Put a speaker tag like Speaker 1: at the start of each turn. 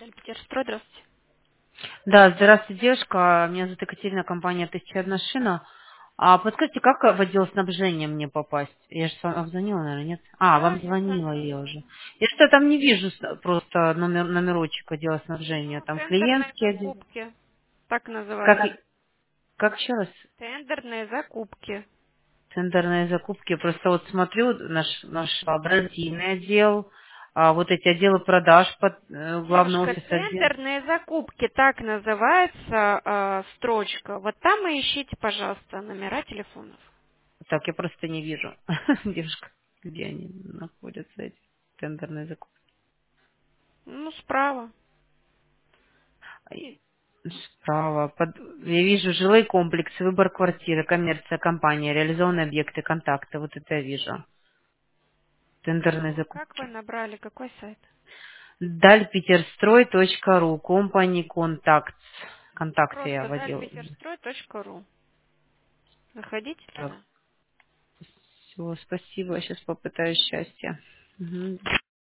Speaker 1: Питерстрой, здравствуйте.
Speaker 2: Да, здравствуйте, девушка. Меня зовут Екатерина, компания «1001 шина». А подскажите, как в отдел снабжения мне попасть? Я же вам звонила, наверное, нет? А,
Speaker 1: Да,
Speaker 2: вам
Speaker 1: я
Speaker 2: звонила
Speaker 1: звонила.
Speaker 2: я уже. Я что там не вижу просто номерочек отдела снабжения.
Speaker 1: Ну,
Speaker 2: Там
Speaker 1: тендерные
Speaker 2: клиентский отдел.
Speaker 1: закупки. Так
Speaker 2: Как,
Speaker 1: называется.
Speaker 2: как еще раз?
Speaker 1: Тендерные закупки.
Speaker 2: Тендерные закупки. Просто вот смотрю, наш гарантийный отдел, вот эти отделы продаж, главный
Speaker 1: Девушка,
Speaker 2: офис отдел.
Speaker 1: тендерные закупки, так называется строчка. Вот там и ищите, пожалуйста, номера телефонов.
Speaker 2: Так, я просто не вижу, девушка, где они находятся, эти тендерные закупки.
Speaker 1: Ну, справа.
Speaker 2: И справа. Я вижу жилой комплекс, выбор квартиры, коммерция, компания, реализованные объекты, контакты. Вот это я вижу. Тендерные
Speaker 1: Как вы
Speaker 2: закупки.
Speaker 1: набрали? Какой сайт?
Speaker 2: Дальпетерстрой.ру. Company контакт. Контакты я
Speaker 1: Просто
Speaker 2: вводила.
Speaker 1: дальпетерстрой.ру. Заходите
Speaker 2: Так,
Speaker 1: туда.
Speaker 2: все, спасибо. Я сейчас попытаюсь счастья. Мгм.